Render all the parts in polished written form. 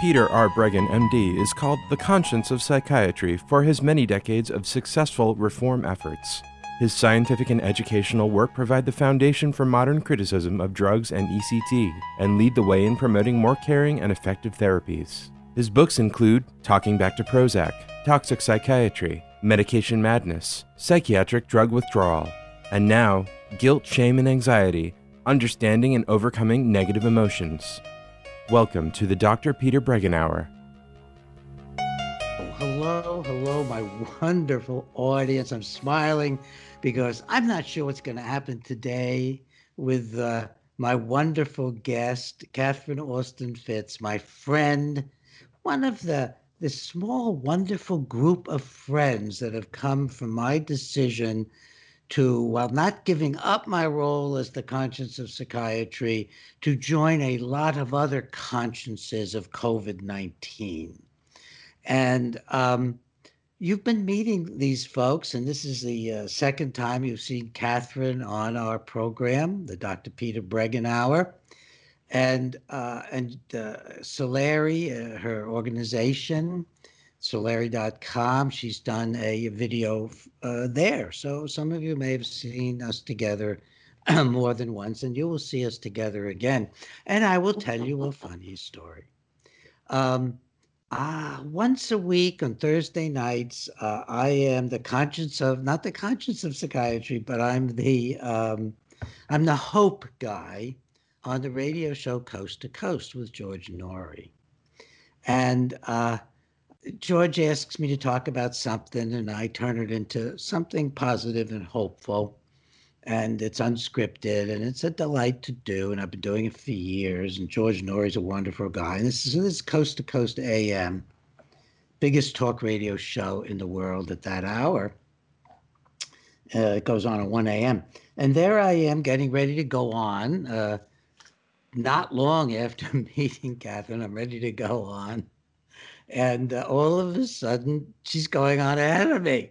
Peter R. Breggin, MD, is called the conscience of psychiatry for his many decades of successful reform efforts. His scientific and educational work provide the foundation for modern criticism of drugs and ECT and lead the way in promoting more caring and effective therapies. His books include Talking Back to Prozac, Toxic Psychiatry, Medication Madness, Psychiatric Drug Withdrawal, and now, Guilt, Shame, and Anxiety, Understanding and Overcoming Negative Emotions. Welcome to the Dr. Peter Breggin Hour. Hello, my wonderful audience. I'm smiling because I'm not sure what's going to happen today with my wonderful guest, Catherine Austin Fitts, my friend, one of the small, wonderful group of friends that have come from my decision to, while not giving up my role as the conscience of psychiatry, to join a lot of other consciences of COVID-19. And you've been meeting these folks, and this is the second time you've seen Catherine on our program, the Dr. Peter Breggin Hour. And Solari, her organization, Solari.com, she's done a video there. So some of you may have seen us together more than once, and you will see us together again. And I will tell you a funny story. Once a week on Thursday nights, I am the conscience of, not the conscience of psychiatry, but I'm the hope guy on the radio show Coast to Coast with George Noory. And George asks me to talk about something, and I turn it into something positive and hopeful. And it's unscripted, and it's a delight to do, and I've been doing it for years. And George Noory's a wonderful guy. And this is Coast to Coast AM, biggest talk radio show in the world at that hour. It goes on at 1 a.m. And there I am getting ready to go on. Not long after meeting Catherine, I'm ready to go on. And all of a sudden, she's going on ahead of me.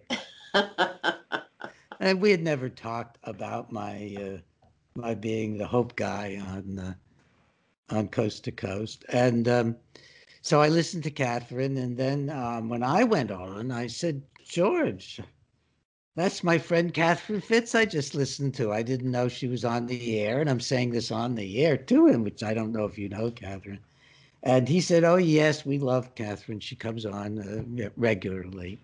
And we had never talked about my being the hope guy on Coast to Coast. And so I listened to Catherine, and then when I went on, I said, George, that's my friend Catherine Fitts I just listened to. I didn't know she was on the air, and I'm saying this on the air to him, which I don't know if you know, Catherine. And he said, oh, yes, we love Catherine. She comes on regularly.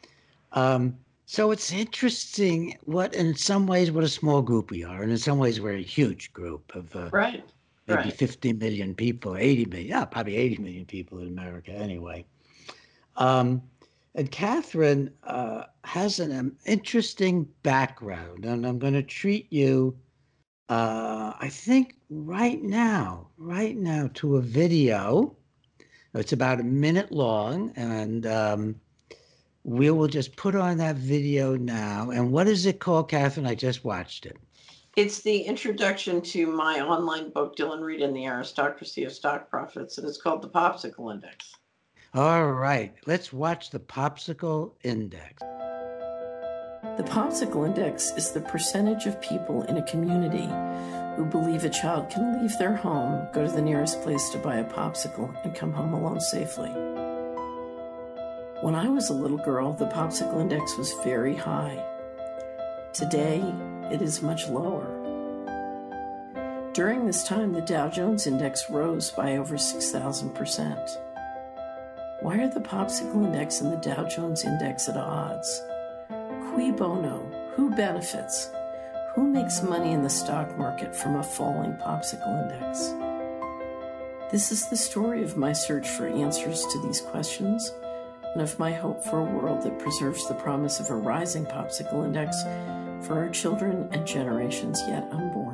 So it's interesting in some ways, what a small group we are. And in some ways, we're a huge group of maybe 50 million people, 80 million, yeah, probably 80 million people in America anyway. And Catherine has an interesting background, and I'm going to treat you, I think right now to a video. It's about a minute long, and we will just put on that video now. And what is it called, Catherine? I just watched it. It's the introduction to my online book, Dylan Reed and the Aristocracy of Stock Profits, and it's called The Popsicle Index. All right, let's watch the Popsicle Index. The Popsicle Index is the percentage of people in a community who believe a child can leave their home, go to the nearest place to buy a popsicle, and come home alone safely. When I was a little girl, the Popsicle Index was very high. Today, it is much lower. During this time, the Dow Jones Index rose by over 6,000%. Why are the Popsicle Index and the Dow Jones Index at odds? Cui bono? Who benefits? Who makes money in the stock market from a falling Popsicle Index? This is the story of my search for answers to these questions and of my hope for a world that preserves the promise of a rising Popsicle Index for our children and generations yet unborn.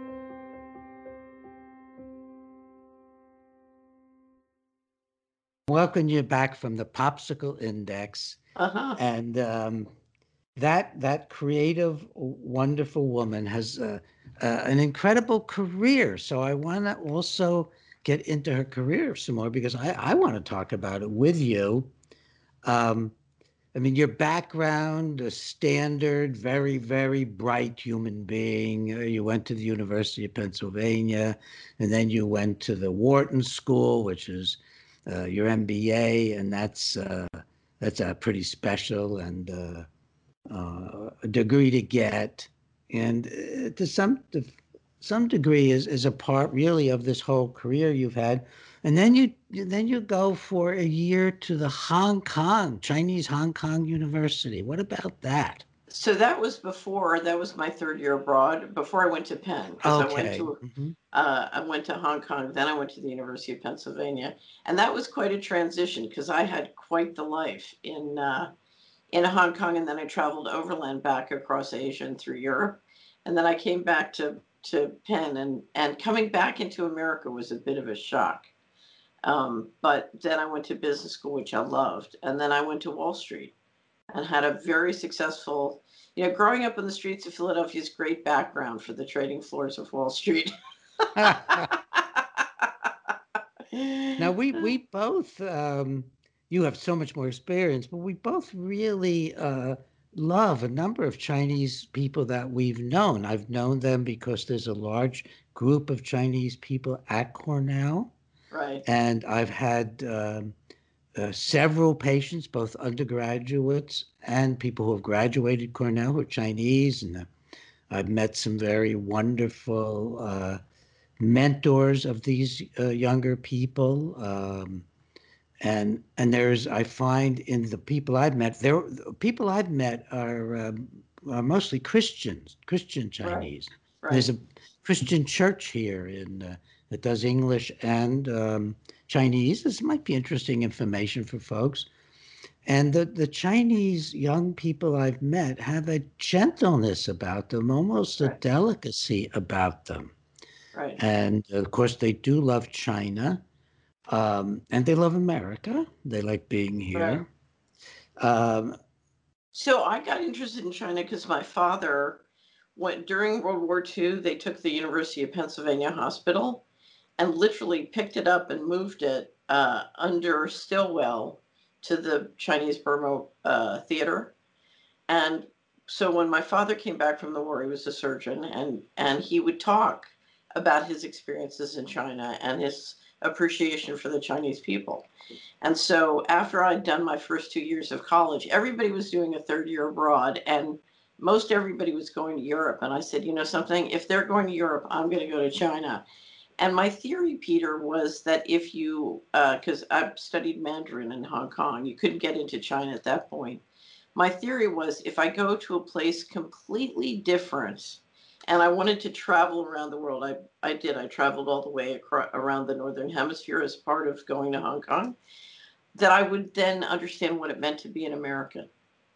Welcome you back from the Popsicle Index. And that creative, wonderful woman has an incredible career. So I want to also get into her career some more because I want to talk about it with you. I mean, your background, a standard, very, very bright human being. You went to the University of Pennsylvania, and then you went to the Wharton School, which is your MBA, and that's a pretty special and a degree to get, and to some degree is a part really of this whole career you've had. And then you go for a year to the Chinese Hong Kong University. What about that? So that was my third year abroad before I went to Penn, because Okay. I went to Hong Kong, then I went to the University of Pennsylvania, and that was quite a transition because I had quite the life in Hong Kong, and then I traveled overland back across Asia and through Europe, and then I came back to Penn, and coming back into America was a bit of a shock. But then I went to business school, which I loved, and then I went to Wall Street and had a very successful, growing up in the streets of Philadelphia is great background for the trading floors of Wall Street. Now we both you have so much more experience, but we both really love a number of Chinese people that we've known. I've known them because there's a large group of Chinese people at Cornell, Right. and I've had several patients, both undergraduates and people who have graduated Cornell, who are Chinese, and I've met some very wonderful mentors of these younger people. And there's, I find in the people I've met, people I've met are mostly Christians, Christian Chinese. Right. There's a Christian church here that does English and Chinese. This might be interesting information for folks. And the Chinese young people I've met have a gentleness about them, almost a delicacy about them. Right. And of course, they do love China, and they love America. They like being here. Right. So I got interested in China because my father went during World War II. They took the University of Pennsylvania hospital and literally picked it up and moved it under Stilwell to the Chinese Burma theater. And so when my father came back from the war, he was a surgeon, and he would talk about his experiences in China and his appreciation for the Chinese people. And so after I'd done my first 2 years of college, everybody was doing a third year abroad, and most everybody was going to Europe. And I said, you know something, if they're going to Europe, I'm going to go to China. And my theory, Peter, was that if you, because I've studied Mandarin in Hong Kong, you couldn't get into China at that point. My theory was if I go to a place completely different, and I wanted to travel around the world, I did. I traveled all the way around the Northern Hemisphere as part of going to Hong Kong, that I would then understand what it meant to be an American.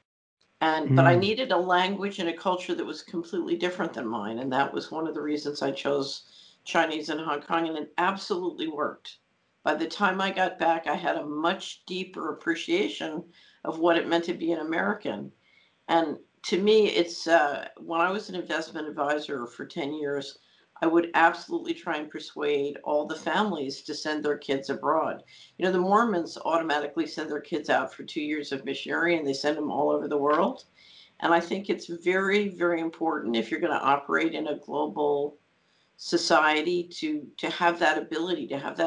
But I needed a language and a culture that was completely different than mine. And that was one of the reasons I chose Chinese in Hong Kong, and it absolutely worked. By the time I got back, I had a much deeper appreciation of what it meant to be an American. And to me, it's when I was an investment advisor for 10 years, I would absolutely try and persuade all the families to send their kids abroad. The Mormons automatically send their kids out for 2 years of missionary, and they send them all over the world. And I think it's very, very important if you're going to operate in a global society to have that ability,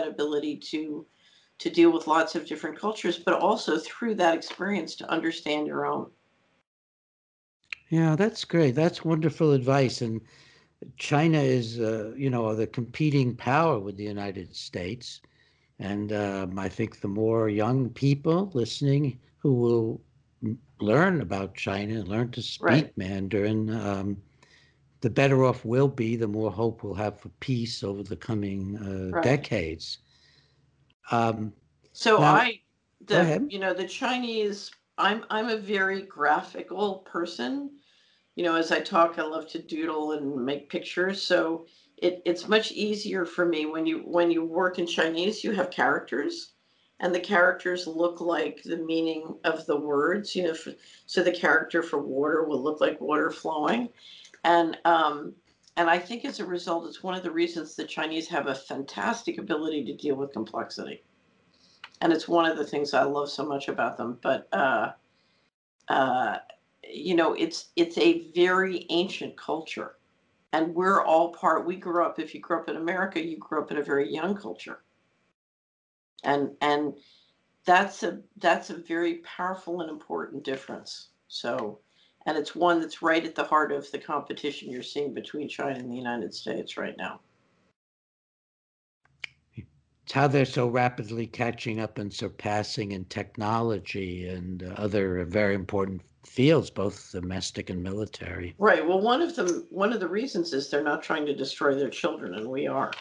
to deal with lots of different cultures, but also through that experience to understand your own. Yeah, that's great. That's wonderful advice. And China is, the competing power with the United States. And I think the more young people listening who will learn about China and learn to speak Mandarin, the better off we'll be, the more hope we'll have for peace over the coming decades. So now, go ahead. The Chinese, I'm a very graphical person. As I talk, I love to doodle and make pictures. So it's much easier for me when you work in Chinese, you have characters, and the characters look like the meaning of the words. So the character for water will look like water flowing, and I think as a result, it's one of the reasons the Chinese have a fantastic ability to deal with complexity, and it's one of the things I love so much about them. But it's a very ancient culture, and we're all part. We grew up. If you grew up in America, you grew up in a very young culture. And that's a very powerful and important difference. So, and it's one that's right at the heart of the competition you're seeing between China and the United States right now. It's how they're so rapidly catching up and surpassing in technology and other very important fields, both domestic and military. Right. Well, one of the reasons is they're not trying to destroy their children, and we are.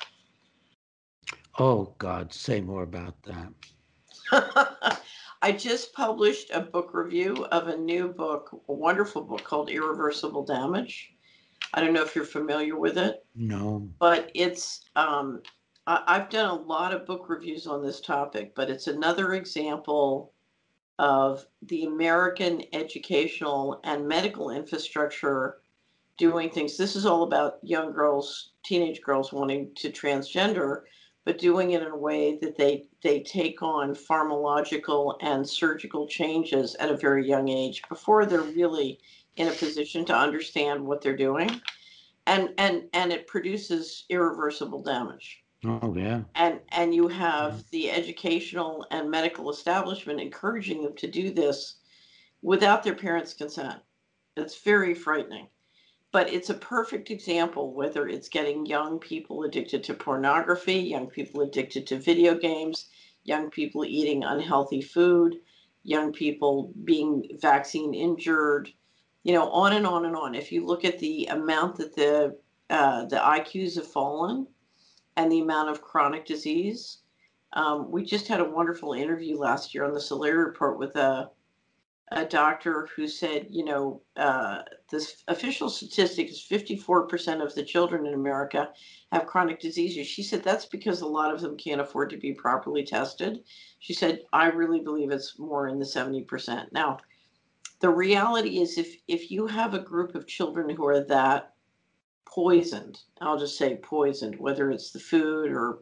Oh God, say more about that. I just published a book review of a new book, a wonderful book called Irreversible Damage. I don't know if you're familiar with it. No. But it's, I've done a lot of book reviews on this topic, but it's another example of the American educational and medical infrastructure doing things. This is all about young girls, teenage girls wanting to transgender, but doing it in a way that they take on pharmacological and surgical changes at a very young age before they're really in a position to understand what they're doing. And it produces irreversible damage. Oh yeah. And you have the educational and medical establishment encouraging them to do this without their parents' consent. It's very frightening. But it's a perfect example, whether it's getting young people addicted to pornography, young people addicted to video games, young people eating unhealthy food, young people being vaccine injured, on and on and on. If you look at the amount that the IQs have fallen and the amount of chronic disease, we just had a wonderful interview last year on the Solari Report with a doctor who said, this official statistic is 54% of the children in America have chronic diseases. She said that's because a lot of them can't afford to be properly tested. She said, I really believe it's more in the 70%. Now, the reality is if you have a group of children who are that poisoned, I'll just say poisoned, whether it's the food or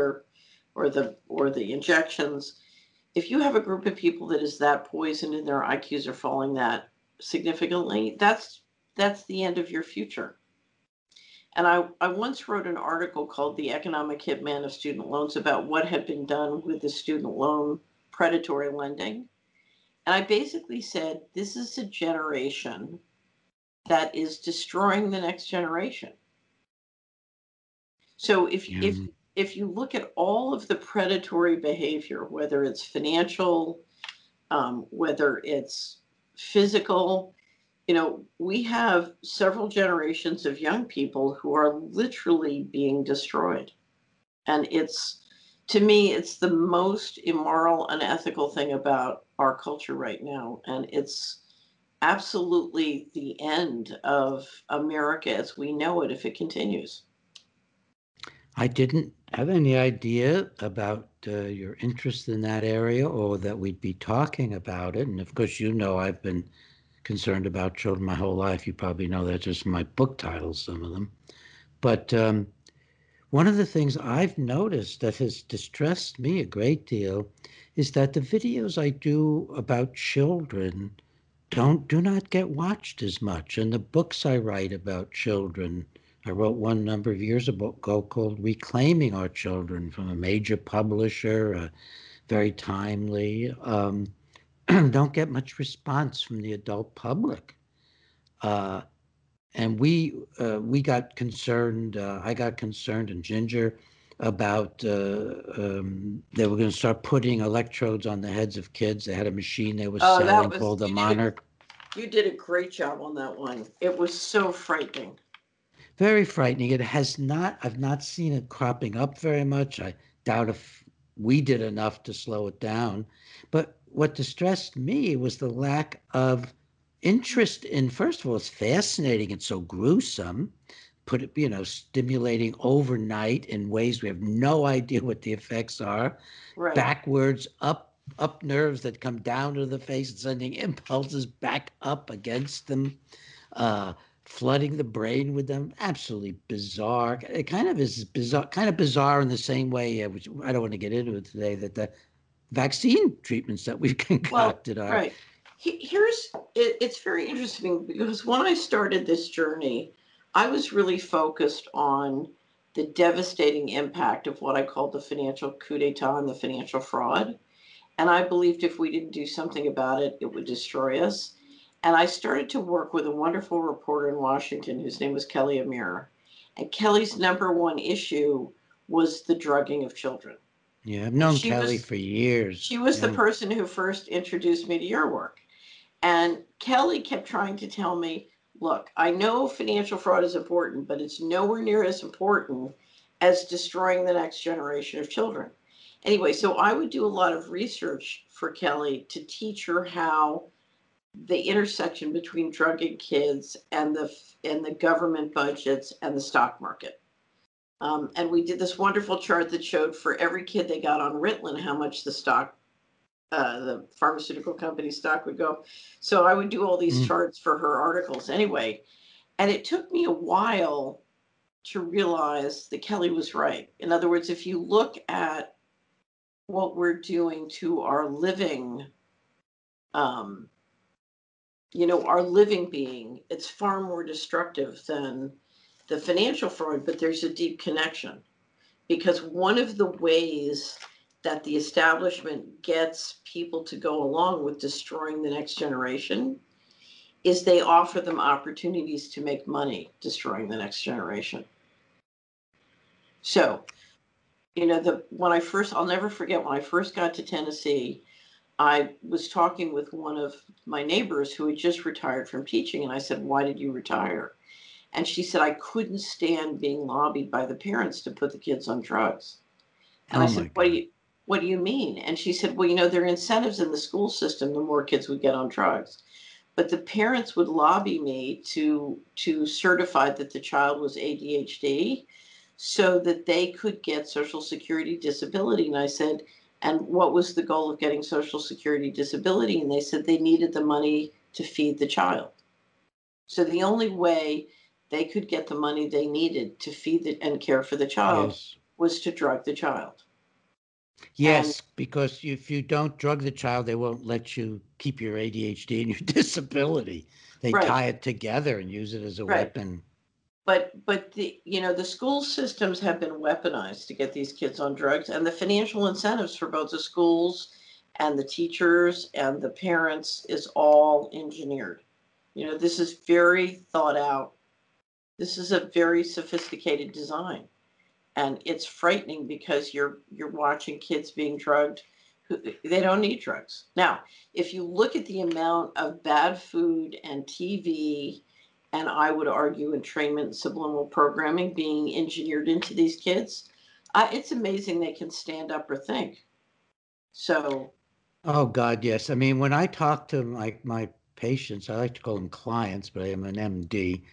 the injections, if you have a group of people that is that poisoned and their IQs are falling that significantly, that's the end of your future. And I once wrote an article called The Economic Hitman of Student Loans about what had been done with the student loan predatory lending. And I basically said, this is a generation that is destroying the next generation. So if you look at all of the predatory behavior, whether it's financial, whether it's physical, we have several generations of young people who are literally being destroyed. And to me, it's the most immoral, unethical thing about our culture right now. And it's absolutely the end of America as we know it if it continues. I didn't have any idea about your interest in that area or that we'd be talking about it. And of course, I've been concerned about children my whole life. You probably know that just from my book titles, some of them. But one of the things I've noticed that has distressed me a great deal is that the videos I do about children do not get watched as much. And the books I write about children, I wrote one number of years ago called Reclaiming Our Children from a major publisher, very timely, don't get much response from the adult public. And we got concerned, I got concerned, and Ginger, about they were going to start putting electrodes on the heads of kids. They had a machine they were selling called the Monarch. You did a great job on that one. It was so frightening. Very frightening. I've not seen it cropping up very much. I doubt if we did enough to slow it down. But what distressed me was the lack of interest in, first of all, it's fascinating. It's so gruesome. Stimulating overnight in ways we have no idea what the effects are. Right. Backwards, up nerves that come down to the face and sending impulses back up against them. Flooding the brain with them, absolutely bizarre. It kind of is bizarre in the same way, which I don't want to get into it today, that the vaccine treatments that we've concocted are. Right. It's very interesting because when I started this journey, I was really focused on the devastating impact of what I called the financial coup d'etat and the financial fraud. And I believed if we didn't do something about it, it would destroy us. And I started to work with a wonderful reporter in Washington whose name was Kelly Amir. And Kelly's number one issue was the drugging of children. Yeah, I've And known Kelly for years. she was the Yeah. person who first introduced me to your work. And Kelly kept trying to tell me, look, I know financial fraud is important, but it's nowhere near as important as destroying the next generation of children. Anyway, so I would do a lot of research for Kelly to teach her how the intersection between drugging kids and the government budgets and the stock market. And we did this wonderful chart that showed for every kid they got on Ritalin how much the pharmaceutical company stock would go. So I would do all these charts for her articles anyway. And it took me a while to realize that Kelly was right. In other words, if you look at what we're doing to our living, our living being, it's far more destructive than the financial fraud, but there's a deep connection. Because one of the ways that the establishment gets people to go along with destroying the next generation is they offer them opportunities to make money destroying the next generation. So, I'll never forget when I first got to Tennessee, I was talking with one of my neighbors who had just retired from teaching, and I said, "Why did you retire?" And she said, "I couldn't stand being lobbied by the parents to put the kids on drugs." And I said, what do you mean? And she said, well, there are incentives in the school system the more kids would get on drugs. But the parents would lobby me to certify that the child was ADHD so that they could get Social Security disability. And I said, and what was the goal of getting Social Security disability? And they said they needed the money to feed the child. So the only way they could get the money they needed to feed and care for the child was to drug the child. Yes, because if you don't drug the child, they won't let you keep your ADHD and your disability. They tie it together and use it as a weapon. But the school systems have been weaponized to get these kids on drugs, and the financial incentives for both the schools and the teachers and the parents is all engineered. This is very thought out. This is a very sophisticated design. And it's frightening because you're watching kids being drugged who they don't need drugs. Now, if you look at the amount of bad food and TV, and I would argue entrainment and subliminal programming being engineered into these kids, it's amazing they can stand up or think. So. Oh, God, yes. I mean, when I talk to my patients, I like to call them clients, but I am an MD.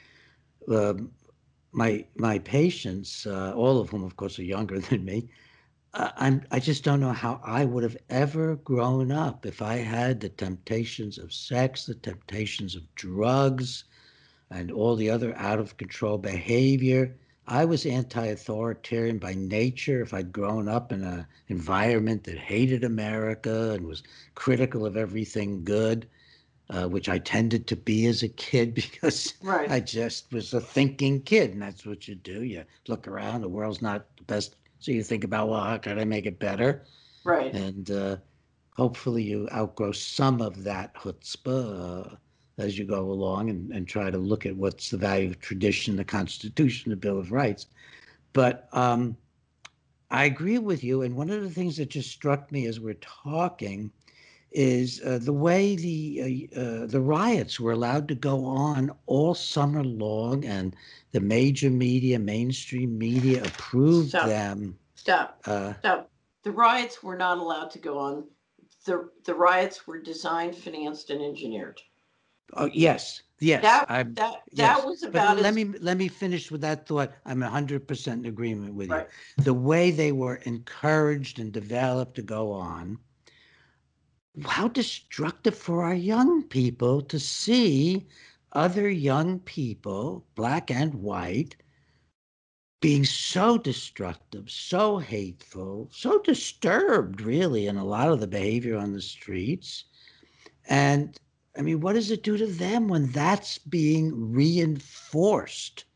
My patients, all of whom, of course, are younger than me, I just don't know how I would have ever grown up if I had the temptations of sex, the temptations of drugs, and all the other out of control behavior. I was anti-authoritarian by nature. If I'd grown up in an environment that hated America and was critical of everything good, which I tended to be as a kid because I just was a thinking kid, and that's what you do. You look around, the world's not the best, so you think about, well, how can I make it better? Right. And hopefully you outgrow some of that chutzpah as you go along and try to look at what's the value of tradition, the Constitution, the Bill of Rights. But I agree with you, and one of the things that just struck me as we're talking is the way the riots were allowed to go on all summer long, and the major media, mainstream media, approved them. Stop. The riots were not allowed to go on. The riots were designed, financed, and engineered. Oh, yes. That was about. But let me finish with that thought. I'm 100% in agreement with you. The way they were encouraged and developed to go on. How destructive for our young people to see other young people, black and white, being so destructive, so hateful, so disturbed, really, in a lot of the behavior on the streets. And I mean, what does it do to them when that's being reinforced?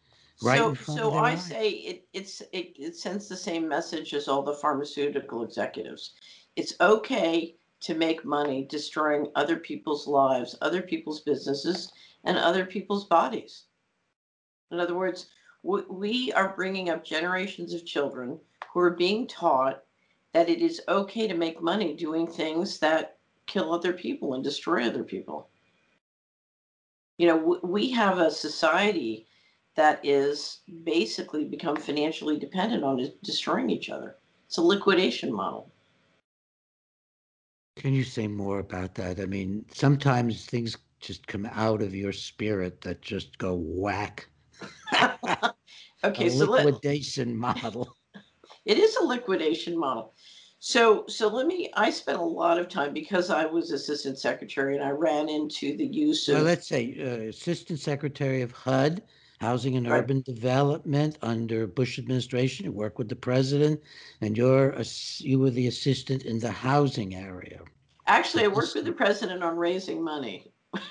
right in So, front of so their I eyes. say it sends the same message as all the pharmaceutical executives. It's okay to make money destroying other people's lives, other people's businesses, and other people's bodies. In other words, we are bringing up generations of children who are being taught that it is okay to make money doing things that kill other people and destroy other people. You know, we have a society that is basically become financially dependent on destroying each other. It's a liquidation model. Can you say more about that? I mean, sometimes things just come out of your spirit that just go whack. A Okay, liquidation model. it is a liquidation model. So let me. I spent a lot of time because I was assistant secretary, and I ran into the use Well, of let's say Assistant Secretary of HUD, Housing and right. Urban Development under Bush administration. You work with the president, and you were the assistant in the housing area. Actually, I worked This- with the president on raising money.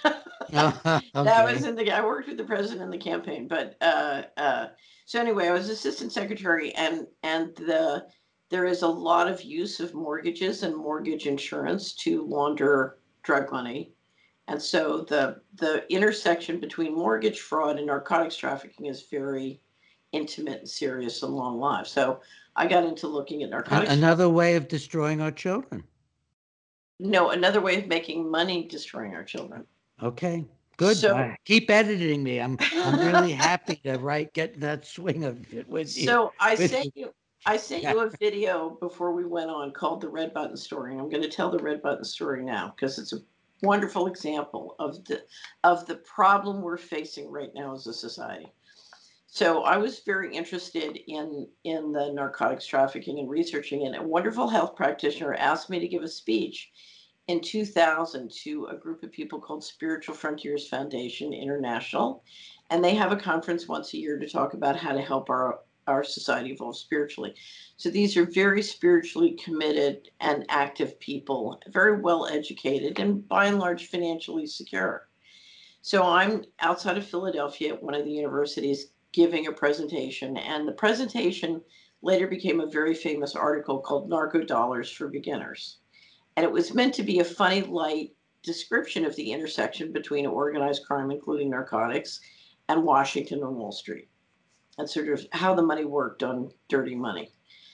That was okay. in the. I worked with the president in the campaign, but so anyway, I was assistant secretary, and there is a lot of use of mortgages and mortgage insurance to launder drug money, and so the intersection between mortgage fraud and narcotics trafficking is very intimate and serious and long lived. So I got into looking at narcotics. Another way of destroying our children. No, another way of making money destroying our children. Okay. Good. So Keep editing me. I'm really happy to get in that swing of it with you. So I With sent you. you I sent you a video before we went on called the Red Button Story. And I'm going to tell the Red Button Story now because it's a wonderful example of the problem we're facing right now as a society. So I was very interested in the narcotics trafficking and researching it. A wonderful health practitioner asked me to give a speech in 2000 to a group of people called Spiritual Frontiers Foundation International, and they have a conference once a year to talk about how to help our society evolve spiritually. So these are very spiritually committed and active people, very well educated, and by and large financially secure. So I'm outside of Philadelphia at one of the universities giving a presentation, and the presentation later became a very famous article called Narco Dollars for Beginners. And it was meant to be a funny, light description of the intersection between organized crime, including narcotics, and Washington and Wall Street, and sort of how the money worked on dirty money.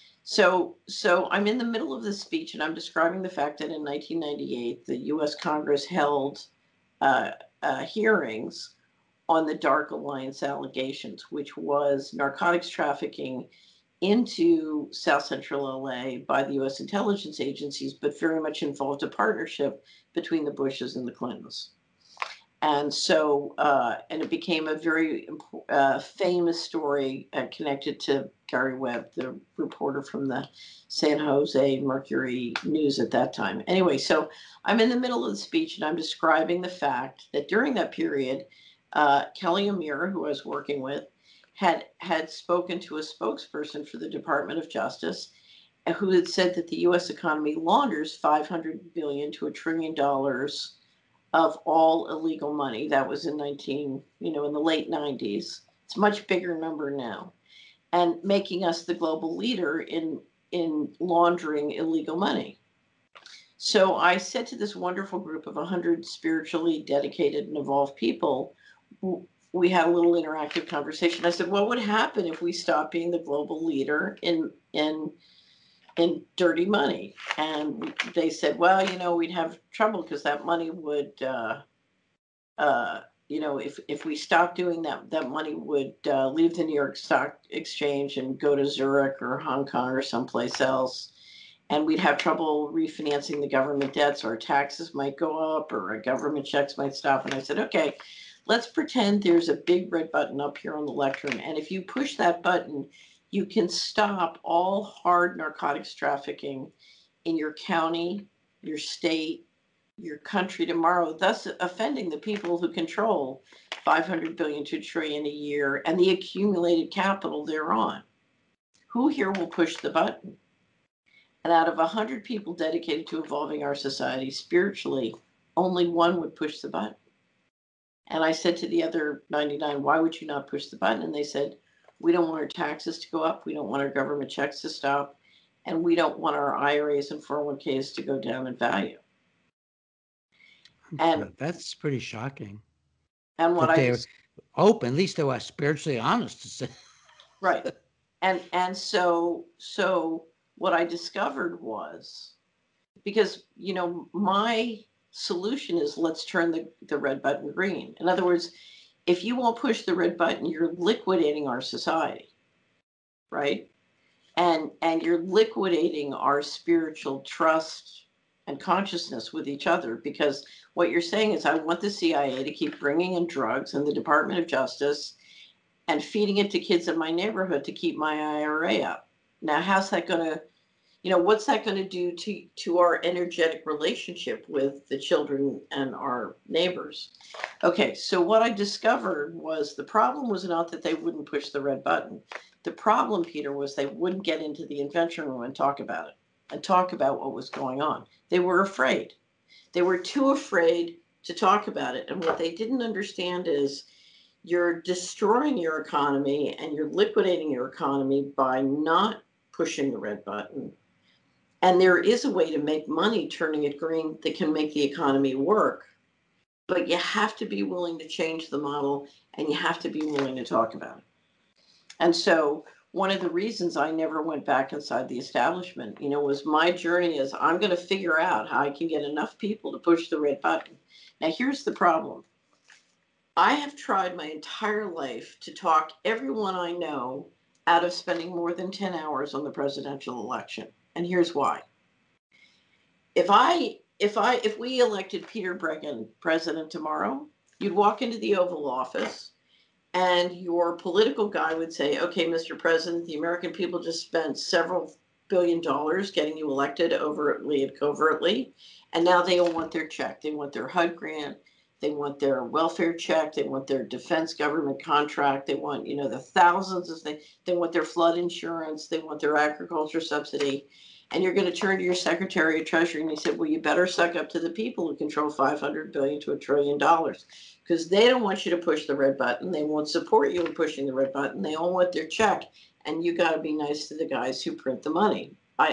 So I'm in the middle of this speech, and I'm describing the fact that in 1998, the U.S. Congress held hearings on the Dark Alliance allegations, which was narcotics trafficking into South Central LA by the US intelligence agencies, but very much involved a partnership between the Bushes and the Clintons. And so, and it became a very famous story connected to Gary Webb, the reporter from the San Jose Mercury News at that time. Anyway, so I'm in the middle of the speech and I'm describing the fact that during that period, Kelly O'Meara, who I was working with, had spoken to a spokesperson for the Department of Justice who had said that the U.S. economy launders $500 billion to $1 trillion of all illegal money. That was in in the late 90s. It's a much bigger number now, and making us the global leader in laundering illegal money. So I said to this wonderful group of 100 spiritually dedicated and evolved people, we had a little interactive conversation. I said, what would happen if we stopped being the global leader in dirty money? And they said, well, we'd have trouble because that money would, if we stopped doing that, that money would leave the New York Stock Exchange and go to Zurich or Hong Kong or someplace else. And we'd have trouble refinancing the government debts, or taxes might go up, or our government checks might stop. And I said, okay, let's pretend there's a big red button up here on the lectern. And if you push that button, you can stop all hard narcotics trafficking in your county, your state, your country tomorrow, thus offending the people who control $500 billion to $1 trillion a year and the accumulated capital thereon. Who here will push the button? And out of 100 people dedicated to evolving our society spiritually, only one would push the button. And I said to the other 99, why would you not push the button? And they said, We don't want our taxes to go up. We don't want our government checks to stop. And we don't want our IRAs and 401ks to go down in value. And that's pretty shocking. And what they're open, at least they were spiritually honest to say. Right. And so what I discovered was, because, you know, my solution is let's turn the red button green. In other words, if you won't push the red button, you're liquidating our society, right? And you're liquidating our spiritual trust and consciousness with each other, because what you're saying is I want the CIA to keep bringing in drugs and the Department of Justice and feeding it to kids in my neighborhood to keep my IRA up. Now, how's that going to, you know, what's that going to do to our energetic relationship with the children and our neighbors? Okay, so what I discovered was the problem was not that they wouldn't push the red button. The problem, Peter, was they wouldn't get into the invention room and talk about it and talk about what was going on. They were afraid. They were too afraid to talk about it. And what they didn't understand is you're destroying your economy and you're liquidating your economy by not pushing the red button. And there is a way to make money turning it green that can make the economy work. But you have to be willing to change the model, and you have to be willing to talk about it. And so one of the reasons I never went back inside the establishment, you know, was my journey is I'm going to figure out how I can get enough people to push the red button. Now, here's the problem. I have tried my entire life to talk everyone I know out of spending more than 10 hours on the presidential election. And here's why. If we elected Peter Breggin president tomorrow, you'd walk into the Oval Office and your political guy would say, okay, Mr. President, the American people just spent several $billion getting you elected overtly and covertly, and now they all want their check. They want their HUD grant. They want their welfare check. They want their defense government contract. They want, you know, the thousands of things. They want their flood insurance. They want their agriculture subsidy. And you're going to turn to your Secretary of Treasury and he said, well, you better suck up to the people who control $500 billion to $1 trillion, because they don't want you to push the red button. They won't support you in pushing the red button. They all want their check. And you got to be nice to the guys who print the money,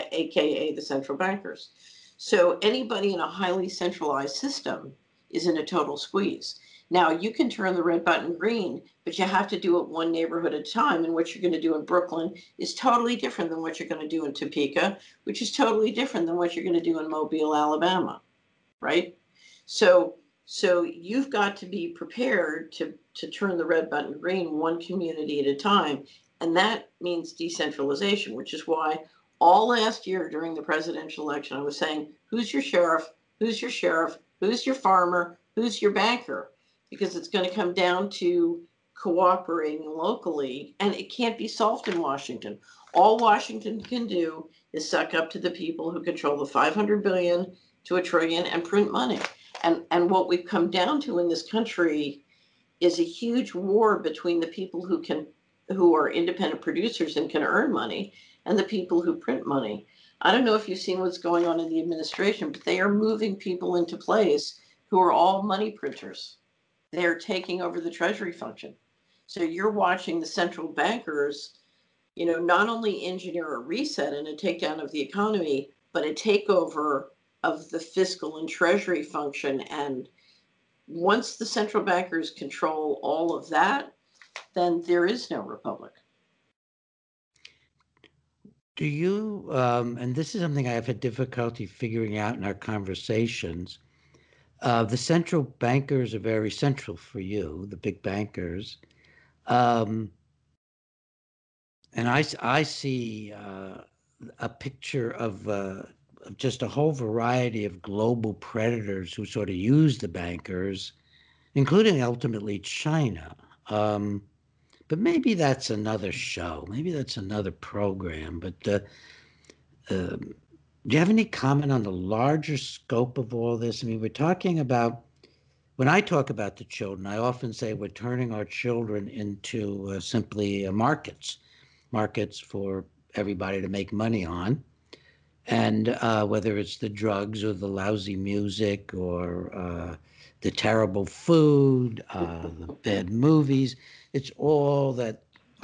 AKA the central bankers. So anybody in a highly centralized system is in a total squeeze. Now, you can turn the red button green, but you have to do it one neighborhood at a time. And what you're going to do in Brooklyn is totally different than what you're going to do in Topeka, which is totally different than what you're going to do in Mobile, Alabama, right? So you've got to be prepared to turn the red button green one community at a time. And that means decentralization, which is why all last year during the presidential election, I was saying, who's your sheriff? Who's your sheriff? Who's your farmer? Who's your banker? Because it's going to come down to cooperating locally, and it can't be solved in Washington. All Washington can do is suck up to the people who control the $500 billion to $1 trillion and print money. And what we've come down to in this country is a huge war between the people who are independent producers and can earn money, and the people who print money. I don't know if you've seen what's going on in the administration, but they are moving people into place who are all money printers. They're taking over the treasury function. So you're watching the central bankers, you know, not only engineer a reset and a takedown of the economy, but a takeover of the fiscal and treasury function. And once the central bankers control all of that, then there is no republic. Do you, and this is something I have had difficulty figuring out in our conversations, the central bankers are very central for you, the big bankers. And I see a picture of just a whole variety of global predators who sort of use the bankers, including ultimately China. But maybe that's another show. Maybe that's another program. But do you have any comment on the larger scope of all this? I mean, we're talking about, when I talk about the children, I often say we're turning our children into simply markets for everybody to make money on. And whether it's the drugs or the lousy music or the terrible food, the bad movies, it's all that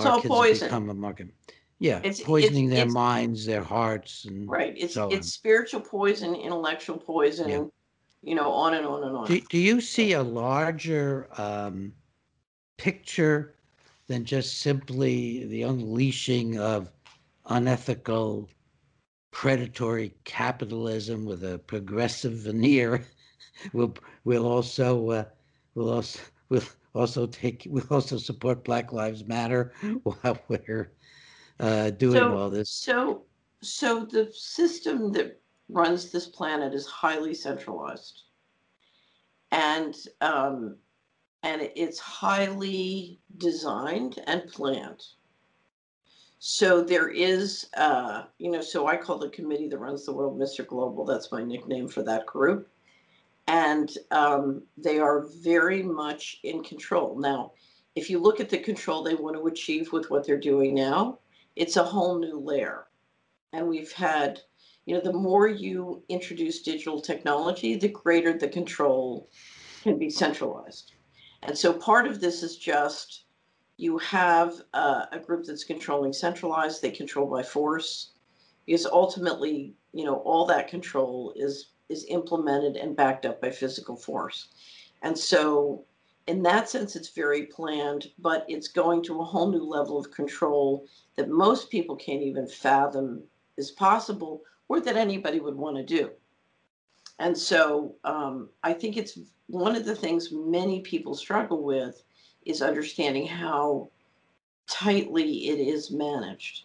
our all kids have poison. become a market. Yeah, It's poisoning their it's minds, their hearts, and right. so on. It's spiritual poison, intellectual poison, Yeah. on and on and on. Do you see a larger picture than just simply the unleashing of unethical, predatory capitalism with a progressive veneer? We'll also we'll also we'll also support Black Lives Matter while we're doing all this. So the system that runs this planet is highly centralized, and it's highly designed and planned. So there is, so I call the committee that runs the world Mr. Global. That's my nickname for that group. And they are very much in control. Now, if you look at the control they want to achieve with what they're doing now, it's a whole new layer. And we've had, the more you introduce digital technology, the greater the control can be centralized. And so part of this is just you have a group that's controlling centralized, they control by force, because ultimately, all that control is implemented and backed up by physical force. And so in that sense, it's very planned, but it's going to a whole new level of control that most people can't even fathom is possible or that anybody would want to do. And so I think it's one of the things many people struggle with is understanding how tightly it is managed.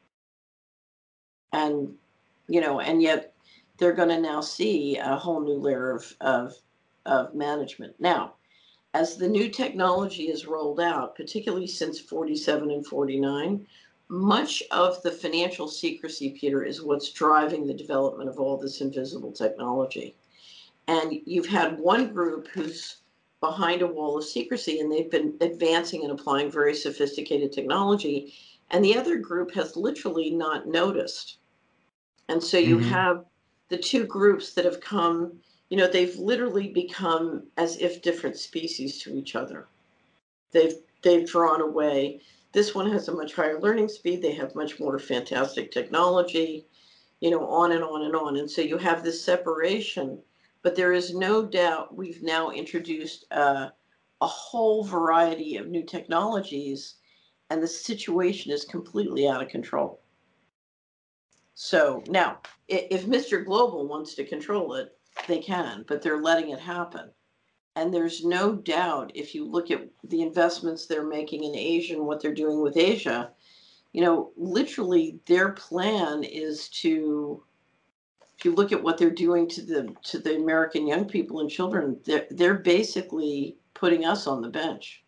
And, and yet they're going to now see a whole new layer of management. Now, as the new technology is rolled out, particularly since 47 and 49, much of the financial secrecy, Peter, is what's driving the development of all this invisible technology. And you've had one group who's behind a wall of secrecy, and they've been advancing and applying very sophisticated technology, and the other group has literally not noticed. And so you have the two groups that have come, they've literally become as if different species to each other. They've drawn away. This one has a much higher learning speed. They have much more fantastic technology, on and on and on. And so you have this separation, but there is no doubt we've now introduced a whole variety of new technologies, and the situation is completely out of control. So now, if Mr. Global wants to control it, they can, but they're letting it happen. And there's no doubt, if you look at the investments they're making in Asia and what they're doing with Asia, literally their plan is to, if you look at what they're doing to the American young people and children, they're basically putting us on the bench.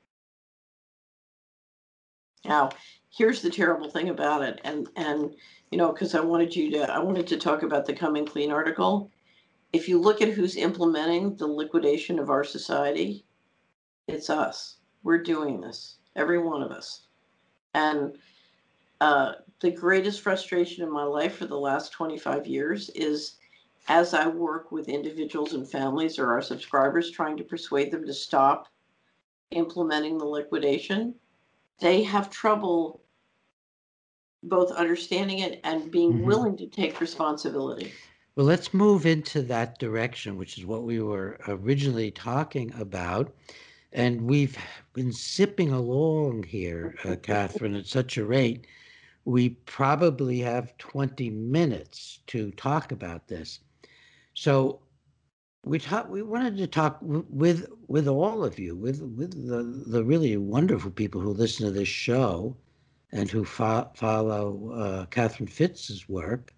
Now, here's the terrible thing about it, and because I wanted to talk about the Coming Clean article. If you look at who's implementing the liquidation of our society, it's us. We're doing this, every one of us. And the greatest frustration in my life for the last 25 years is as I work with individuals and families or our subscribers trying to persuade them to stop implementing the liquidation, they have trouble both understanding it and being willing to take responsibility. Well, let's move into that direction, which is what we were originally talking about. And we've been zipping along here, Catherine, at such a rate. We probably have 20 minutes to talk about this. So we wanted to talk with all of you, with the really wonderful people who listen to this show and who follow Catherine Fitz's work.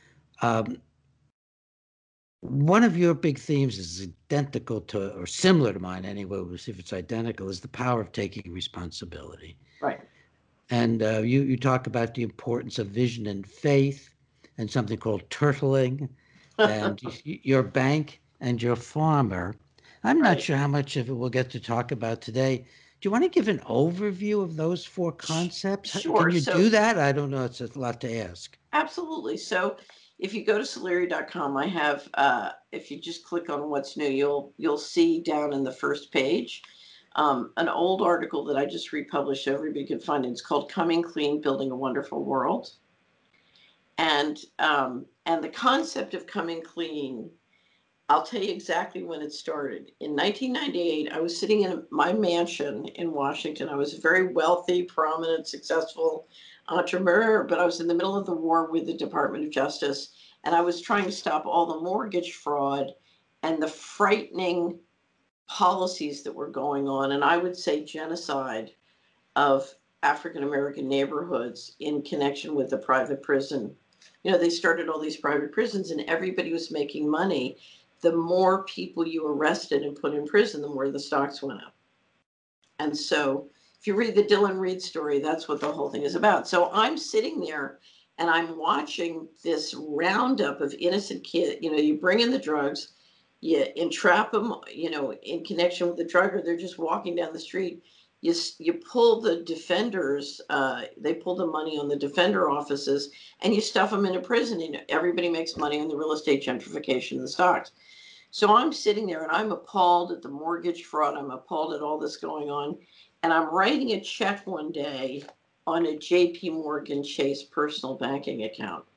One of your big themes is identical to, or similar to mine anyway, we'll see if it's identical, is the power of taking responsibility. Right. And you talk about the importance of vision and faith and something called turtling and your bank and your farmer. I'm not sure how much of it we'll get to talk about today. Do you want to give an overview of those four concepts? Sure. Can you do that? I don't know. It's a lot to ask. Absolutely. So if you go to Solari.com, I have, if you just click on what's new, you'll see down in the first page, an old article that I just republished so everybody can find it. It's called Coming Clean, Building a Wonderful World. And the concept of coming clean, I'll tell you exactly when it started. In 1998, I was sitting in my mansion in Washington. I was a very wealthy, prominent, successful entrepreneur, but I was in the middle of the war with the Department of Justice, and I was trying to stop all the mortgage fraud and the frightening policies that were going on, and I would say genocide of African American neighborhoods in connection with the private prison. You know, they started all these private prisons and everybody was making money. The more people you arrested and put in prison, the more the stocks went up. And so if you read the Dylan Reed story, that's what the whole thing is about. So I'm sitting there and I'm watching this roundup of innocent kids. You know, you bring in the drugs, you entrap them, you know, in connection with the drug, or they're just walking down the street. You pull the defenders, they pull the money on the defender offices, and you stuff them into prison, and everybody makes money on the real estate gentrification of the stocks. So I'm sitting there and I'm appalled at the mortgage fraud. I'm appalled at all this going on. And I'm writing a check one day on a JP Morgan Chase personal banking account.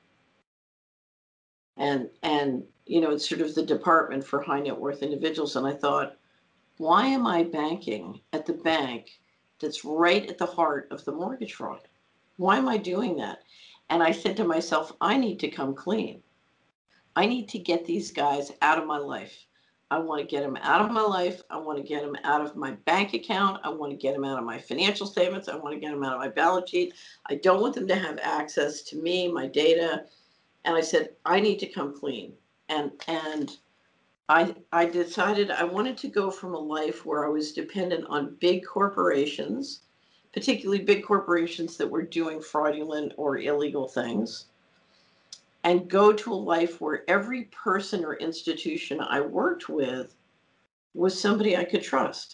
And you know, it's sort of the department for high net worth individuals. And I thought, why am I banking at the bank that's right at the heart of the mortgage fraud? Why am I doing that? And I said to myself, I need to come clean. I need to get these guys out of my life. I want to get them out of my life. I want to get them out of my bank account. I want to get them out of my financial statements. I want to get them out of my balance sheet. I don't want them to have access to me, my data. And I said, I need to come clean. And I decided I wanted to go from a life where I was dependent on big corporations, particularly big corporations that were doing fraudulent or illegal things, and go to a life where every person or institution I worked with was somebody I could trust.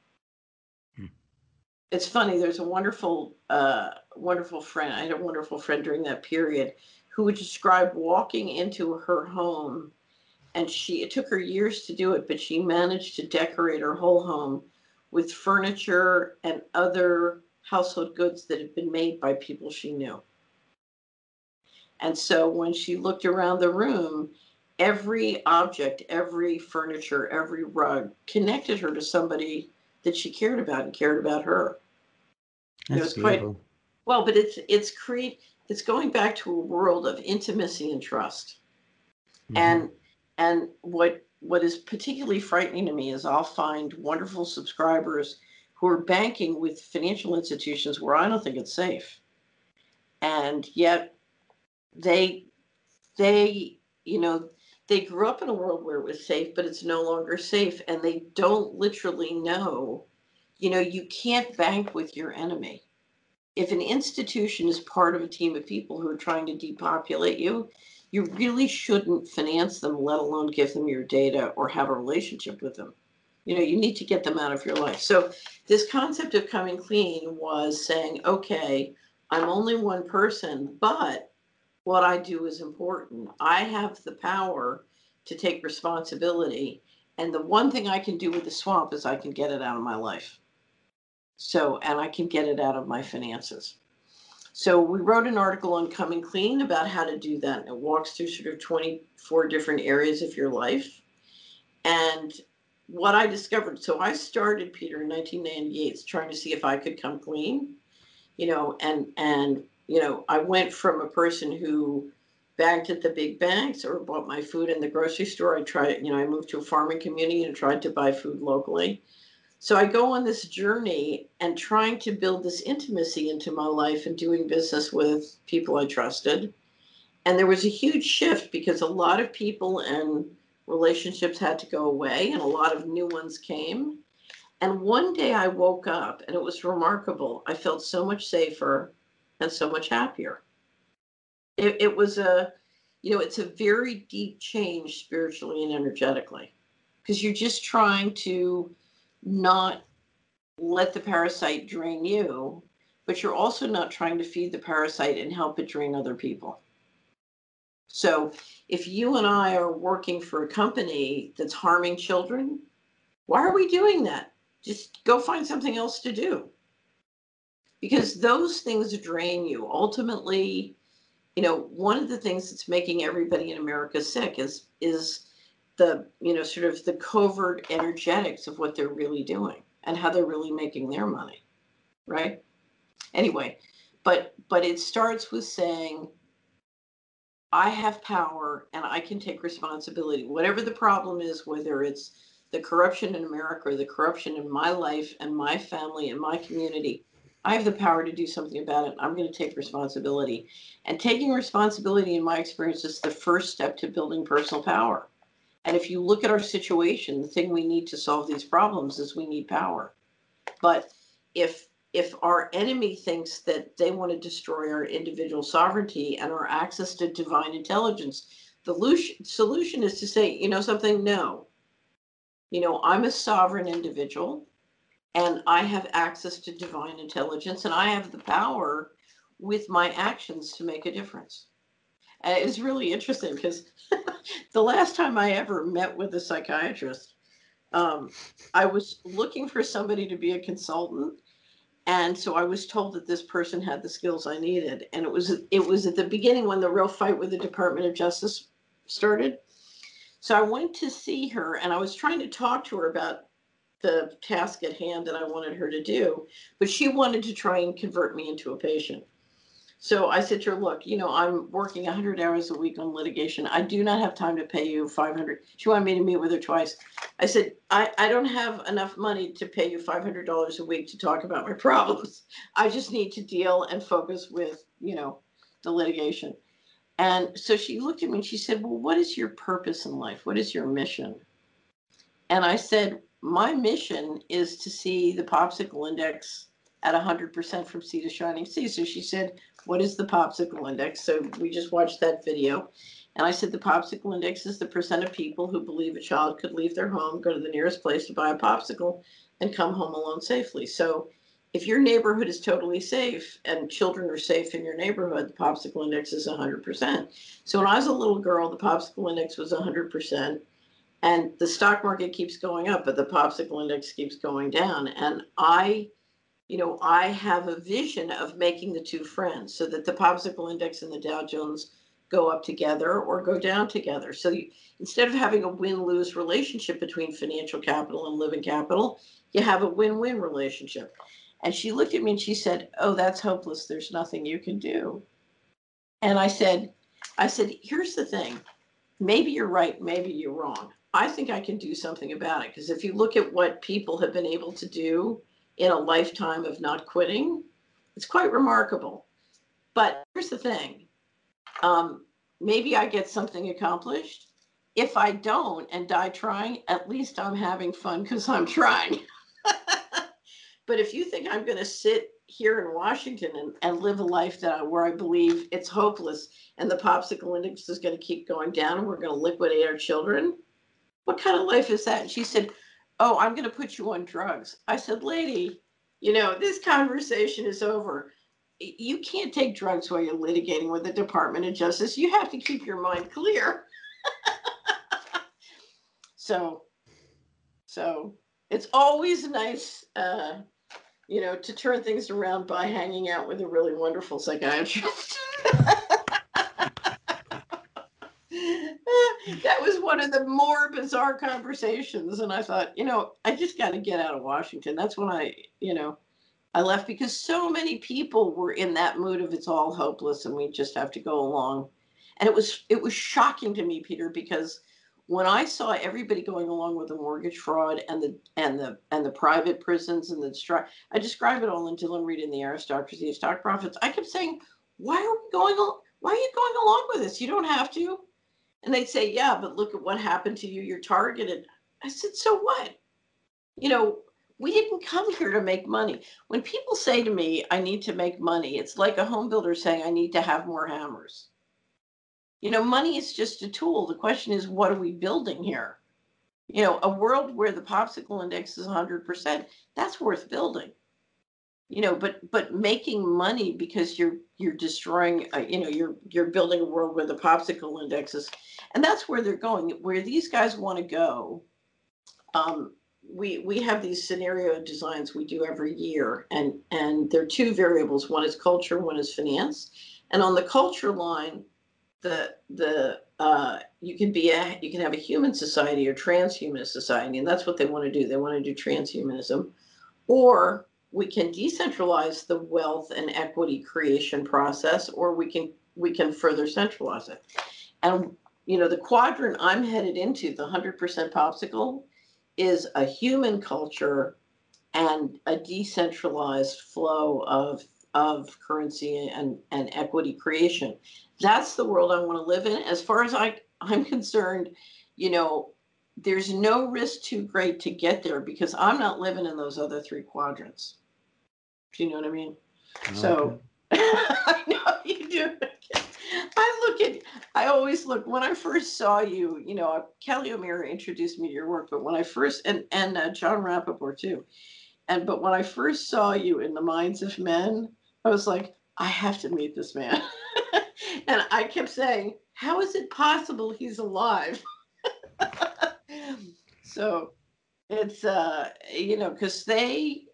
It's funny, there's a wonderful friend. I had a wonderful friend during that period who would describe walking into her home, and it took her years to do it, but she managed to decorate her whole home with furniture and other household goods that had been made by people she knew. And so when she looked around the room, every object, every furniture, every rug connected her to somebody that she cared about and cared about her. That's beautiful. Well, but it's going back to a world of intimacy and trust. Mm-hmm. And what is particularly frightening to me is I'll find wonderful subscribers who are banking with financial institutions where I don't think it's safe. And yet they you know, they grew up in a world where it was safe, but it's no longer safe. And they don't literally know, you know, you can't bank with your enemy. If an institution is part of a team of people who are trying to depopulate you, you really shouldn't finance them, let alone give them your data or have a relationship with them. You know, you need to get them out of your life. So this concept of coming clean was saying, okay, I'm only one person, but what I do is important. I have the power to take responsibility. And the one thing I can do with the swamp is I can get it out of my life. So, and I can get it out of my finances. So we wrote an article on Coming Clean about how to do that. And it walks through sort of 24 different areas of your life. And what I discovered, so I started, Peter, in 1998, trying to see if I could come clean, you know, and you know, I went from a person who banked at the big banks or bought my food in the grocery store. I moved to a farming community and tried to buy food locally. So I go on this journey and trying to build this intimacy into my life and doing business with people I trusted. And there was a huge shift because a lot of people and relationships had to go away and a lot of new ones came. And one day I woke up and it was remarkable. I felt so much safer and so much happier. It was it's a very deep change spiritually and energetically because you're just trying to not let the parasite drain you, but you're also not trying to feed the parasite and help it drain other people. So if you and I are working for a company that's harming children, why are we doing that? just go find something else to do. Because those things drain you. Ultimately, one of the things that's making everybody in America sick is the, sort of the covert energetics of what they're really doing and how they're really making their money, right? Anyway, but it starts with saying, I have power and I can take responsibility. Whatever the problem is, whether it's the corruption in America or the corruption in my life and my family and my community, I have the power to do something about it. I'm going to take responsibility. And taking responsibility, in my experience, is the first step to building personal power. And if you look at our situation, the thing we need to solve these problems is we need power. But if our enemy thinks that they want to destroy our individual sovereignty and our access to divine intelligence, the solution is to say, something, no. I'm a sovereign individual and I have access to divine intelligence and I have the power with my actions to make a difference. And it's really interesting because the last time I ever met with a psychiatrist, I was looking for somebody to be a consultant. And so I was told that this person had the skills I needed. And it was at the beginning when the real fight with the Department of Justice started. So I went to see her and I was trying to talk to her about the task at hand that I wanted her to do, but she wanted to try and convert me into a patient. So I said to her, look, I'm working 100 hours a week on litigation. I do not have time to pay you $500. She wanted me to meet with her twice. I said, I don't have enough money to pay you $500 a week to talk about my problems. I just need to deal and focus with, the litigation. And so she looked at me and she said, well, what is your purpose in life? What is your mission? And I said, my mission is to see the popsicle index at 100% from sea to shining sea. So she said, what is the popsicle index? So we just watched that video. And I said, the popsicle index is the percent of people who believe a child could leave their home, go to the nearest place to buy a popsicle, and come home alone safely. So if your neighborhood is totally safe and children are safe in your neighborhood, the popsicle index is 100%. So when I was a little girl, the popsicle index was 100%. And the stock market keeps going up, but the popsicle index keeps going down. And I have a vision of making the two friends so that the popsicle index and the Dow Jones go up together or go down together. So instead of having a win-lose relationship between financial capital and living capital, you have a win-win relationship. And she looked at me and she said, oh, that's hopeless. There's nothing you can do. And I said, here's the thing. Maybe you're right. Maybe you're wrong. I think I can do something about it. Because if you look at what people have been able to do in a lifetime of not quitting, it's quite remarkable. But here's the thing. Maybe I get something accomplished. If I don't and die trying, at least I'm having fun because I'm trying. But if you think I'm going to sit here in Washington and live a life where I believe it's hopeless and the popsicle index is going to keep going down and we're going to liquidate our children, what kind of life is that? And she said, oh, I'm going to put you on drugs. I said, lady, this conversation is over. You can't take drugs while you're litigating with the Department of Justice. You have to keep your mind clear. So it's always nice, to turn things around by hanging out with a really wonderful psychiatrist. That was one of the more bizarre conversations. And I thought, I just got to get out of Washington. That's when I left because so many people were in that mood of it's all hopeless and we just have to go along. And it was shocking to me, Peter, because when I saw everybody going along with the mortgage fraud and the private prisons and I describe it all in Dylan Reed and the Aristocracy of Stock Profits. I kept saying, why are you going along with this? You don't have to. And they'd say, yeah, but look at what happened to you. You're targeted. I said, so what? We didn't come here to make money. When people say to me, I need to make money, it's like a home builder saying, I need to have more hammers. Money is just a tool. The question is, what are we building here? A world where the popsicle index is 100%, that's worth building. But making money because you're destroying, you're building a world where the popsicle index is, and that's where they're going. Where these guys want to go, we have these scenario designs we do every year, and there are two variables. One is culture, one is finance. And on the culture line, you can have a human society or transhumanist society, and that's what they want to do. They want to do transhumanism, or we can decentralize the wealth and equity creation process, or we can further centralize it. And the quadrant I'm headed into, the 100% popsicle, is a human culture and a decentralized flow of currency and equity creation. That's the world I want to live in. As far as I'm concerned, there's no risk too great to get there, because I'm not living in those other three quadrants. Do you know what I mean? Okay. So I know you do. I always look, when I first saw you, Kelly O'Meara introduced me to your work, but when I first, and John Rappaport too. But when I first saw you in The Minds of Men, I was like, I have to meet this man. And I kept saying, how is it possible he's alive? So it's, because they,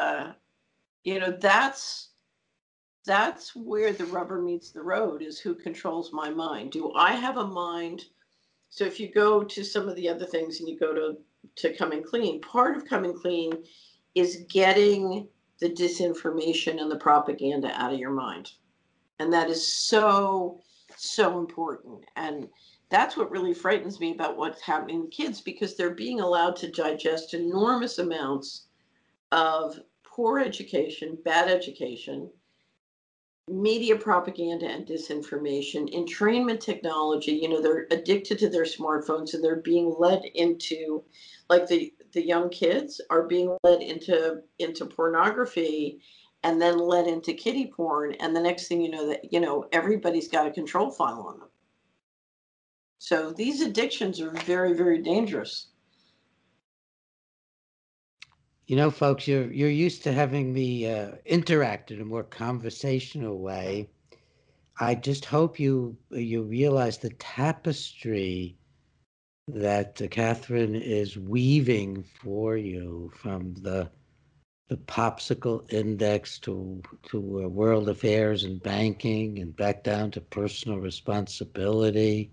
that's where the rubber meets the road, is who controls my mind. Do I have a mind? So if you go to some of the other things and you go to Coming Clean, part of Coming Clean is getting the disinformation and the propaganda out of your mind. And that is so, so important. And that's what really frightens me about what's happening to kids, because they're being allowed to digest enormous amounts of poor education, bad education, media propaganda and disinformation, entrainment technology. They're addicted to their smartphones, and they're being led into, like the young kids are being led into pornography, and then led into kiddie porn. And the next thing you know, everybody's got a control file on them. So these addictions are very, very dangerous. Folks, you're used to having me interact in a more conversational way. I just hope you realize the tapestry that Catherine is weaving for you, from the popsicle index to world affairs and banking, and back down to personal responsibility.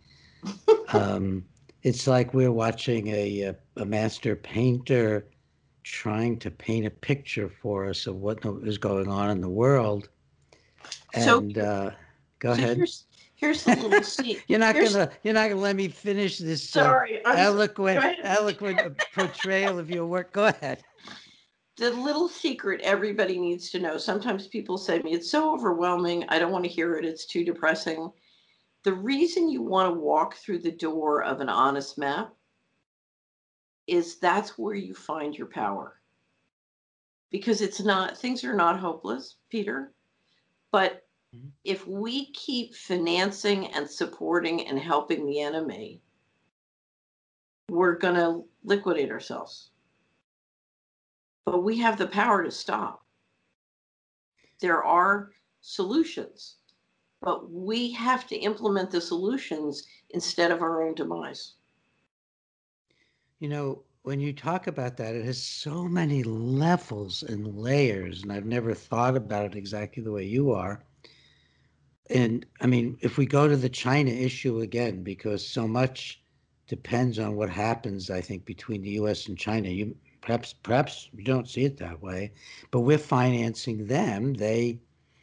It's like we're watching a master painter trying to paint a picture for us of what is going on in the world. And go ahead. Here's the little secret. You're not gonna let me finish this eloquent portrayal of your work. Go ahead. The little secret everybody needs to know. Sometimes people say to me, it's so overwhelming, I don't want to hear it, it's too depressing. The reason you want to walk through the door of an honest map is that's where you find your power. Because things are not hopeless, Peter. But if we keep financing and supporting and helping the enemy, we're going to liquidate ourselves. But we have the power to stop. There are solutions, but we have to implement the solutions instead of our own demise. When you talk about that, it has so many levels and layers, and I've never thought about it exactly the way you are. And I mean, if we go to the China issue again, because so much depends on what happens, I think, between the U.S. and China. Perhaps you don't see it that way, but we're financing them. They,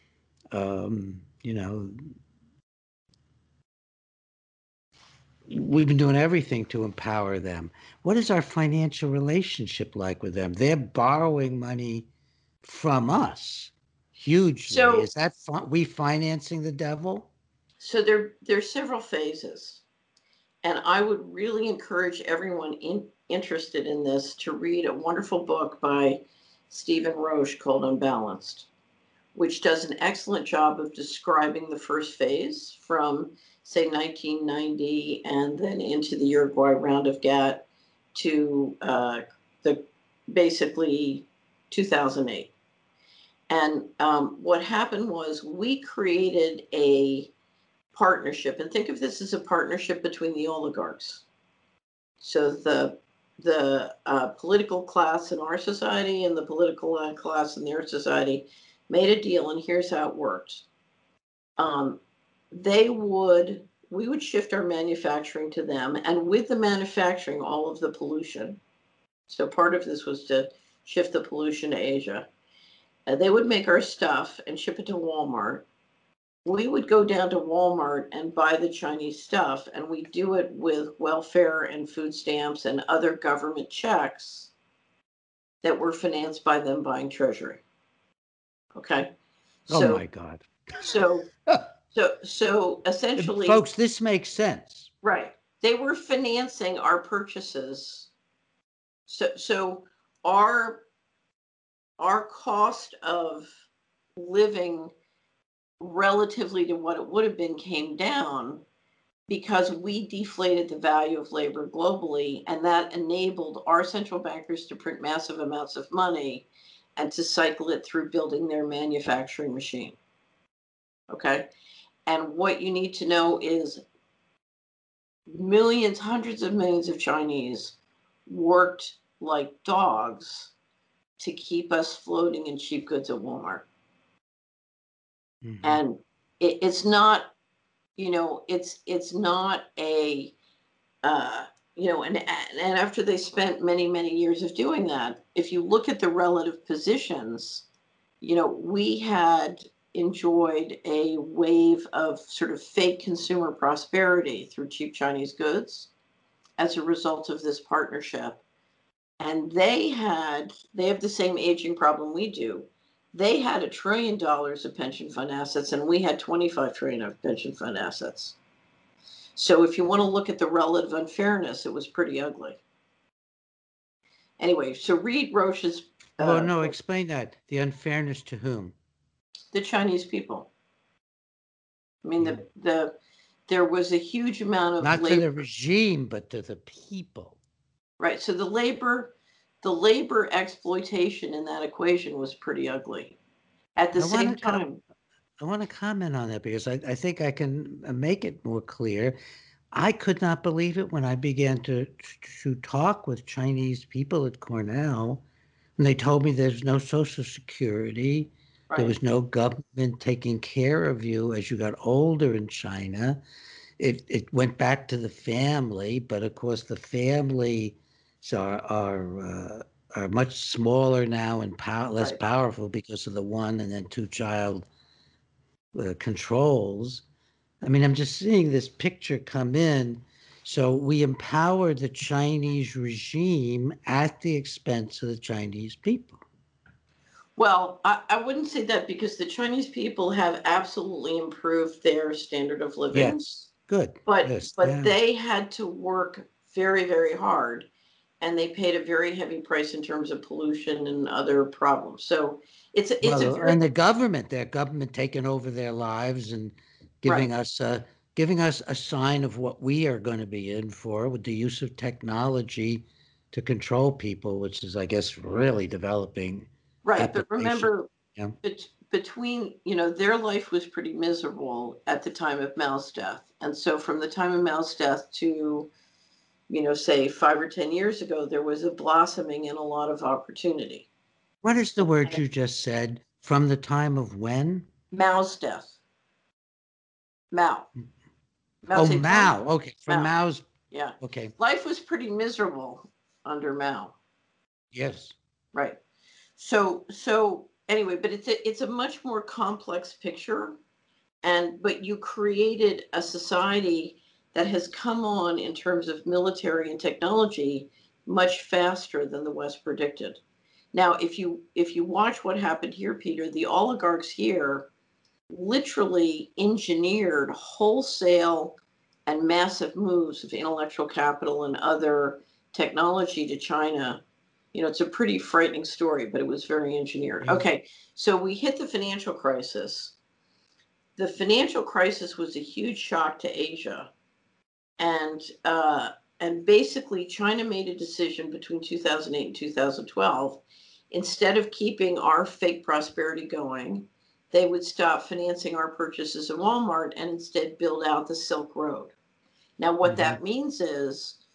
we've been doing everything to empower them. What is our financial relationship like with them? They're borrowing money from us hugely. So, is that we financing the devil? So there's several phases. And I would really encourage everyone interested in this to read a wonderful book by Stephen Roche called Unbalanced, which does an excellent job of describing the first phase from, say, 1990 and then into the Uruguay round of GATT to the basically 2008. And what happened was we created a partnership, and think of this as a partnership between the oligarchs. So the political class in our society and the political class in their society made a deal, and here's how it worked. We would shift our manufacturing to them, and with the manufacturing, all of the pollution. So part of this was to shift the pollution to Asia. They would make our stuff and ship it to Walmart. We would go down to Walmart and buy the Chinese stuff, and we do it with welfare and food stamps and other government checks that were financed by them buying Treasury. Okay. Oh my God. So essentially, folks, this makes sense. Right. They were financing our purchases. So our cost of living relatively to what it would have been came down because we deflated the value of labor globally, and that enabled our central bankers to print massive amounts of money and to cycle it through building their manufacturing machine. Okay? And what you need to know is millions, hundreds of millions of Chinese worked like dogs to keep us floating in cheap goods at Walmart. Mm-hmm. And it's not, it's not a, and after they spent many, many years of doing that, if you look at the relative positions, we had enjoyed a wave of sort of fake consumer prosperity through cheap Chinese goods as a result of this partnership. And they have the same aging problem we do. They had $1 trillion of pension fund assets, and we had 25 trillion of pension fund assets. So if you want to look at the relative unfairness, it was pretty ugly. Anyway, so read Roche's. No, explain that. The unfairness to whom? The Chinese people. I mean, there was a huge amount of not labor. To the regime, but to the people. Right. So the labor exploitation in that equation was pretty ugly. At the same time, I want to comment on that because I think I can make it more clear. I could not believe it when I began to talk with Chinese people at Cornell, and they told me there's no Social Security. Right. There was no government taking care of you as you got older in China. It went back to the family, but of course the family are much smaller now and less right. powerful because of the 1 and then 2 child controls. I mean, I'm just seeing this picture come in. So we empower the Chinese regime at the expense of the Chinese people. Well, I wouldn't say that because the Chinese people have absolutely improved their standard of living. Yes, good. But yes, they had to work very, very hard, and they paid a very heavy price in terms of pollution and other problems. So it's and the government, their government taking over their lives and giving right. us a sign of what we are going to be in for with the use of technology to control people, which is, I guess, really developing. Right, but remember, between, their life was pretty miserable at the time of Mao's death. And so from the time of Mao's death to, say 5 or 10 years ago, there was a blossoming and a lot of opportunity. What is the word you just said? From the time of when? Mao's death. Mao. Mao. Okay, from Mao. Mao's. Yeah. Okay. Life was pretty miserable under Mao. Yes. Right. So anyway, but it's a much more complex picture, but you created a society that has come on in terms of military and technology much faster than the West predicted. Now, if you watch what happened here, Peter, the oligarchs here literally engineered wholesale and massive moves of intellectual capital and other technology to China. It's a pretty frightening story, but it was very engineered. Mm-hmm. Okay, so we hit the financial crisis. The financial crisis was a huge shock to Asia. And basically, China made a decision between 2008 and 2012. Instead of keeping our fake prosperity going, they would stop financing our purchases at Walmart and instead build out the Silk Road. Now, what mm-hmm. that means is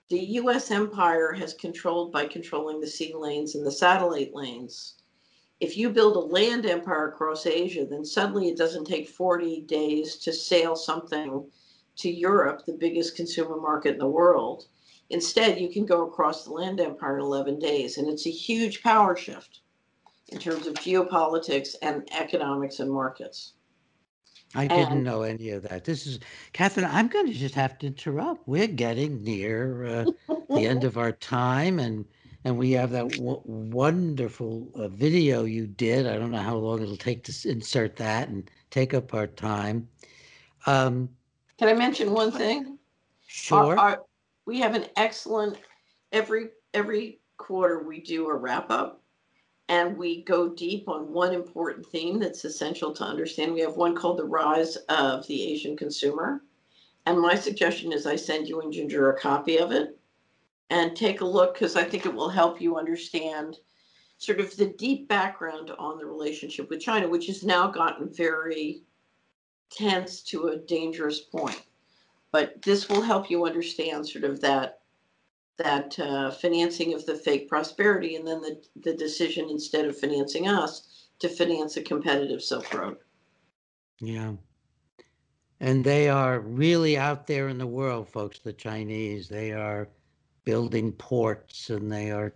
the U.S. empire has controlled by controlling the sea lanes and the satellite lanes. If you build a land empire across Asia, then suddenly it doesn't take 40 days to sail something to Europe, the biggest consumer market in the world. Instead, you can go across the land empire in 11 days, and it's a huge power shift in terms of geopolitics and economics and markets. I didn't know any of that. This is, Catherine, I'm going to just have to interrupt. We're getting near the end of our time, and we have that wonderful video you did. I don't know how long it'll take to insert that and take up our time. Can I mention one thing? Sure. We have an excellent, every quarter we do a wrap up, and we go deep on one important theme that's essential to understand. We have one called The Rise of the Asian Consumer. And my suggestion is I send you and Ginger a copy of it and take a look, because I think it will help you understand sort of the deep background on the relationship with China, which has now gotten very tense to a dangerous point. But this will help you understand sort of that financing of the fake prosperity, and then the decision, instead of financing us, to finance a competitive Silk Road. Yeah. And they are really out there in the world, folks, the Chinese. They are building ports, and they are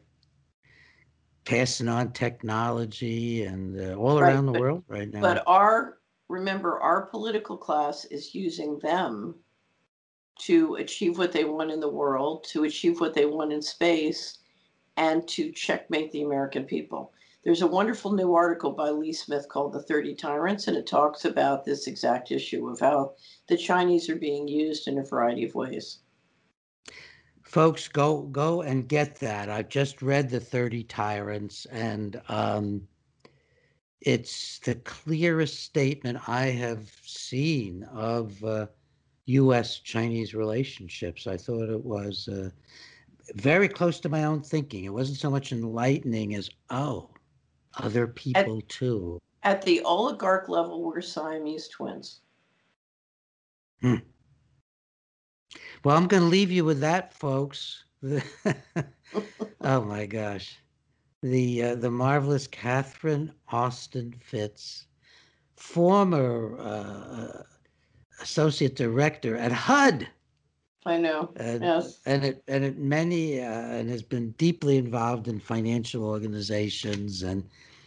passing on technology, and all around the world right now. But remember, our political class is using them to achieve what they want in the world, to achieve what they want in space, and to checkmate the American people. There's a wonderful new article by Lee Smith called The 30 Tyrants, and it talks about this exact issue of how the Chinese are being used in a variety of ways. Folks, go and get that. I've just read The 30 Tyrants, and it's the clearest statement I have seen of U.S.-Chinese relationships. I thought it was very close to my own thinking. It wasn't so much enlightening as, other people too. At the oligarch level, we're Siamese twins. Well, I'm going to leave you with that, folks. Oh my gosh. The marvelous Catherine Austin Fitts, former associate director at HUD. I know. Yes. And has been deeply involved in financial organizations, and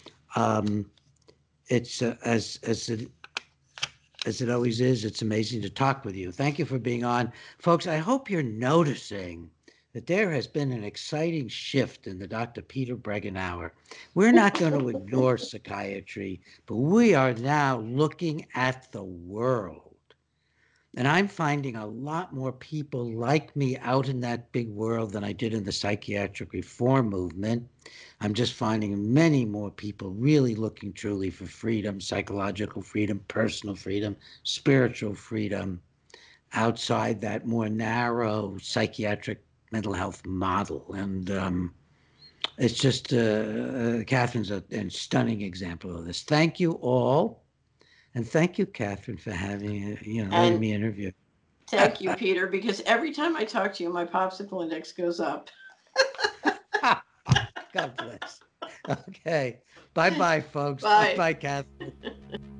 it's as it always is. It's amazing to talk with you. Thank you for being on, folks. I hope you're noticing that there has been an exciting shift in the Dr. Peter Breggin Hour. We're not going to ignore psychiatry, but we are now looking at the world. And I'm finding a lot more people like me out in that big world than I did in the psychiatric reform movement. I'm just finding many more people really looking truly for freedom, psychological freedom, personal freedom, spiritual freedom, outside that more narrow psychiatric mental health model. And it's just, Catherine's a stunning example of this. Thank you all. And thank you, Catherine, for having, letting me interview. Thank you, Peter, because every time I talk to you, my popsicle index goes up. God bless. Okay. Bye-bye, folks. Bye. Bye-bye, Catherine.